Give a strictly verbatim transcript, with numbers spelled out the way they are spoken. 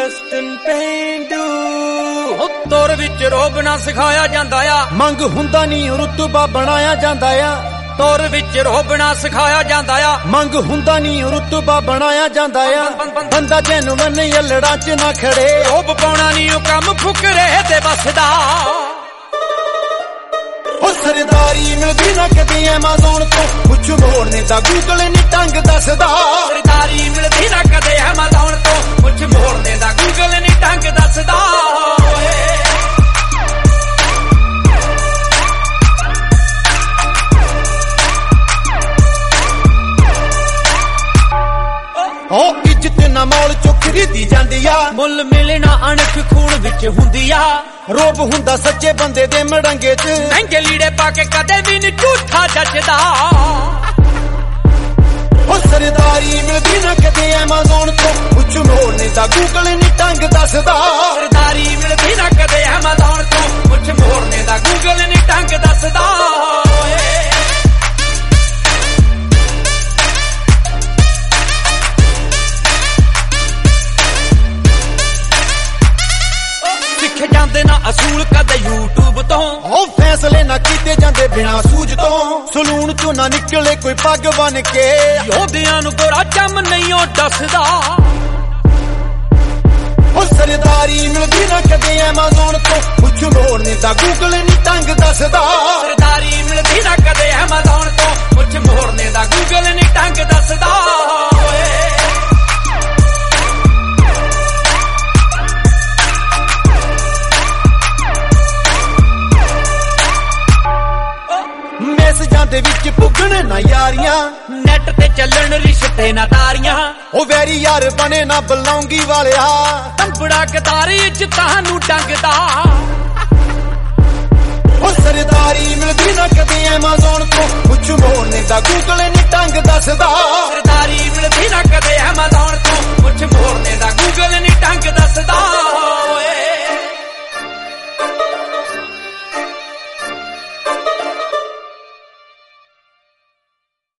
Justin ਪੇਂਡੂ ਤੁਰ ਵਿੱਚ ਰੋਬ ਨਾ ਸਿਖਾਇਆ ਜਾਂਦਾ ਆ, ਮੰਗ ਹੁੰਦਾ ਨਹੀਂ ਰੁਤਬਾ ਬਣਾਇਆ ਜਾਂਦਾ ਆ। ਤੁਰ ਵਿੱਚ ਰੋਬ ਨਾ ਸਿਖਾਇਆ ਜਾਂਦਾ ਆ, ਮੰਗ ਹੁੰਦਾ ਨਹੀਂ ਰੁਤਬਾ ਬਣਾਇਆ ਜਾਂਦਾ ਆ। ਬੰਦਾ ਜੈਨੂਨ ਅਲੜਾਂ ਚ ਨਾ ਖੜੇ, ਰੋਬ ਪਾਉਣਾ ਨਹੀਂ ਉਹ ਕੰਮ ਫੁਕਰੇ ਤੇ ਬਸਦਾ। ਉਹ ਸਰਦਾਰੀ ਮਿਲਦੀ ਨਾ ਕਦੇ ਐਮਾਜ਼ੋਨ ਤੋਂ, ਕੁਛ ਮੋੜਨੇ ਦਾ ਗੂਗਲ ਨੀ ਟੰਗ ਦੱਸਦਾ। ਸਰਦਾਰੀ ਮਿਲਦੀ ਨਾ ਕਦੇ ਐਮਾਜ਼ੋਨ ਤੋਂ, ਕੁਛ ਮੋੜਨੇ ਦਾ ਗੂਗਲ ਨੀ ਟੰਗ ਦੱਸਦਾ। ਉਹ ਇੱਜ਼ਤ ਨਾ ਮੌਲ ਚੋਂ ਖਰੀਦੀ ਜਾਂਦੀ ਆ, ਮੁੱਲ ਮਿਲਣਾ ਅਣਖ ਖੂਨ ਵਿੱਚ ਹੁੰਦੀ ਆ। ਰੋਬ ਹੁੰਦਾ ਸੱਚੇ ਬੰਦੇ ਦੇ ਮੜੰਗੇ ਚ, ਮਹਿੰਗੇ ਲੀੜੇ ਪਾ ਕੇ ਕਦੇ ਵੀ ਨੀ ਝੂਠਾ ਜੱਜਦਾ। ਉਹ ਸਰਦਾਰੀ ਮਿਲਦੀ ਨਾ ਕਦੇ ਐਮਾਜ਼ੋਨ ਤੋਂ, ਕੁਛ ਮੋੜਨੇ ਦਾ ਗੂਗਲ ਨੀ ਟੰਗ ਦੱਸਦਾ। ਸਰਦਾਰੀ ਮਿਲਦੀ ਨਾ ਕਦੇ ਐਮਾਜ਼ੋਨ ਤੋਂ, ਕੁਛ ਮੋੜਨੇ ਦਾ ਗੂਗਲ ਨੀ ਟੰਗ ਦੱਸਦਾ। ਸਿੱਖ ਜਾਂਦੇ ਨਾ ਅਸੂਲ ਕਦੇ YouTube ਤੋਂ, ਉਹ ਫੈਸਲੇ ਨਾ ਕੀਤੇ ਜਾਂਦੇ ਬਿਨਾਂ ਸੂਝ ਤੋਂ। ਸਲੂਨ ਚੋਂ ਨਾ ਨਿਕਲੇ ਕੋਈ ਪੱਗ ਬਨ ਕੇ, ਯੋਧਿਆਂ ਨੂੰ ਗੋਰਾ ਚੰਮ ਨਹੀਂ ਉਹ ਦੱਸਦਾ। ਉਹ ਸਰਦਾਰੀ ਮਿਲਦੀ ਨਾ ਕਦੇ ਐਮਾਜ਼ੋਨ ਤੋਂ, ਕੁਛ ਮੋੜਨੇ ਦਾ ਗੂਗਲ ਨੀ ਟੰਗ ਦੱਸਦਾ। ਸਰਦਾਰੀ ਮਿਲਦੀ ਨਾ ਕਦੇ ਐਮਾਜ਼ੋਨ ਤੋਂ, ਕੁਛ ਮੋੜਨੇ ਦਾ ਗੂਗਲ ਨੀ ਟੰਗ ਦੱਸਦਾ। ਮੈਸੇਜਾਂ ਦੇ ਵਿੱਚ ਪੁੱਗਣ ਨਾ ਯਾਰੀਆਂ, ਨੈਟ ਤੇ ਚੱਲਣ ਰਿਸ਼ਤੇ ਨਾ ਤਾਰੀਆਂ। ਉਹ ਵੈਰੀ ਯਾਰ ਬਣੇ ਨਾ ਬਲੌਂਗੀ ਵਾਲਿਆ, ਤੰਬੜਾ ਕਤਾਰੀ ਚ ਤੁਹਾਨੂੰ ਟੰਗਦਾ। ਉਹ ਸਰਦਾਰੀ ਮਿਲਦੀ ਨਾ ਕਦੇ ਐਮਾਜ਼ੋਨ ਤੋਂ, ਕੁਛ ਮੋੜਨੇ ਦਾ ਗੂਗਲ ਨੀ ਟੰਗ ਦੱਸਦਾ।